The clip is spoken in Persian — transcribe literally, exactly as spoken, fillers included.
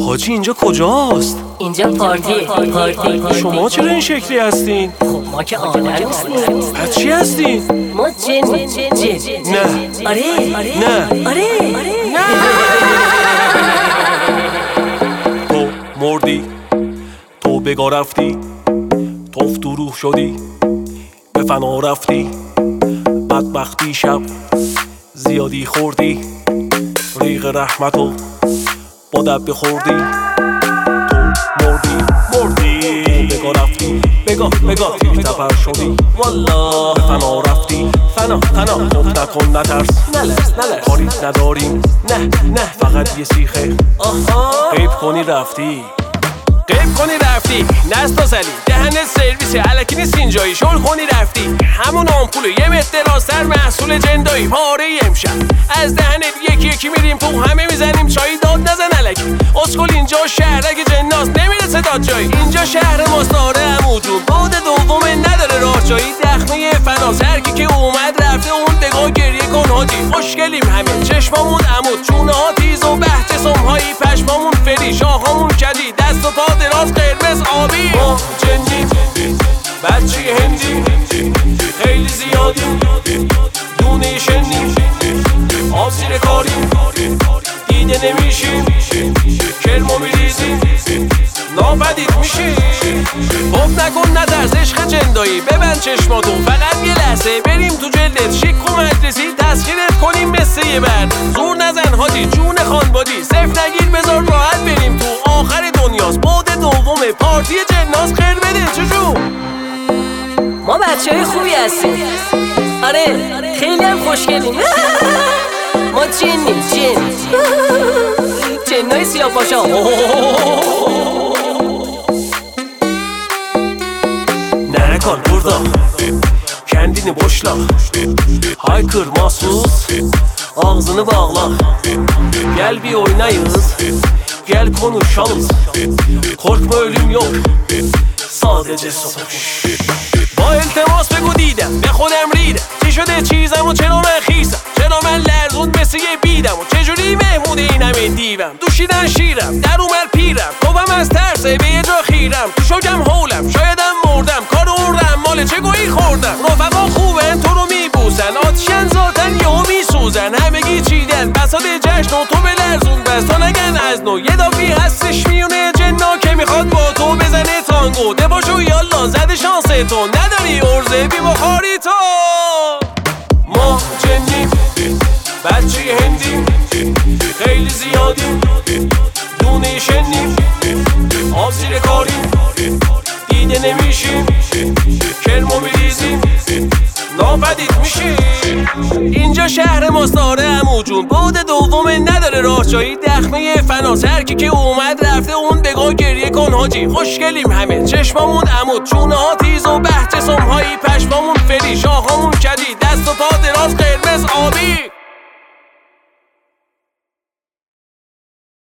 حاجی اینجا کجاست؟ اینجا پارتیه پارتی. شما چرا این شکلی هستین؟ خب ما که آدم نیستیم. پس چی هستین؟ ما جن جن. نه آره نه آره تو مردی، تو بگا رفتی، توف تو روح شدی، به فنا رفتی، بدبختی شب زیادی خوردی، ریغ رحمتو با دب خوردی. تو مردی مردی، بگا رفتی، بگا بگا تیر تپر شدی، والله به فنا رفتی، فنا فنا خوف نکن نترس، نلرس نلرس کاریت نداریم، نه نه فقط یه سیخه آها غیب کنی رفتی، غیب کنی رفتی، نستا سلی دهنت سرویسه علکی نیست اینجایی، شل کنی رفتی، همون آمپوله یه متر راستر محصول جندایی، پاره امشب از دهنت یکی یکی میریم تو همه میزنیم چایی، داد نزن علکی اسکل اینجا شهر اگه جناس نمیره صداد جایی، اینجا شهر ماست داره عمودون بعد دوم نداره راه جایی، دخمه فناس هرکی که اومد رفته اون بگاه گریه کن حاجی، خوشگلیم همه چشمامون عمود چونه ها تیز و بهت سمهایی، پشمامون فری شاهامون کدی دست و پا دراز قرمز آبی، ما جنیم بچه هندیم خیلی زیادیم دونه شنیم آب زیر کاریم دیده نمیشیم کرمو میریزیم ناپدید میشیم، خوب نکن نترس عشق جندایی، ببند چشماتو فقط یه لحظه بریم تو جلدت شیک و مجلسی تسخیرت کنیم مثل یه برد، زور نزن حاجی جون خانبادی صف نگیر بذار راحت بریم تو آخر دنیاست بعد دوم پارتی جناس خیر بده چجور. ما بچه های خوبی هستیم آره خیلی هم خوشگلیم ما جنیم جن جنای سیاه پاشا نرکان burada kendini boşla haykır mahsus ağzını bağla gel bir oynayız gel konuşalım korkma ölüm yok sadece sonuç با التماس بگو دیدم به خودم ریدم چی شده چیزم و چرا من خیسم چرا من لرزون مثل یه بیدم و چجوری مهمون این همه دیوم دوشیدن شیرم در اومد پیرم توبم از ترسه به یه جا خیرم تو شکم هولم شایدم مردم کار اون رماله چه گویی خوردم رفقا خوبن تو رو میبوسن آتشن ذاتن یهو میسوزن همگی چیدن بساط جشن و تو به لرزون بس تا نگن از نو یه دافی هستش میونه جنا که میخواد با تو بزنه تانگو دباشو یالا زده شانس تو نداری ارزه بی بخاری تو ما جنیم بچه هندیم خیلی زیادیم دونه شنیم آب زیر کاریم دیده نمیشیم کرمو میریزیم ناپدید میشیم، اینجا شهر ماست داره عمو جون بعد دوم نداره راه جایی، دخمه فناس هرکی که اومد رفته اون بگاه گریه کن حاجی، خوشگلیم همه چشمامون عمود چونه ها تیز و بهت سمهایی پشمامون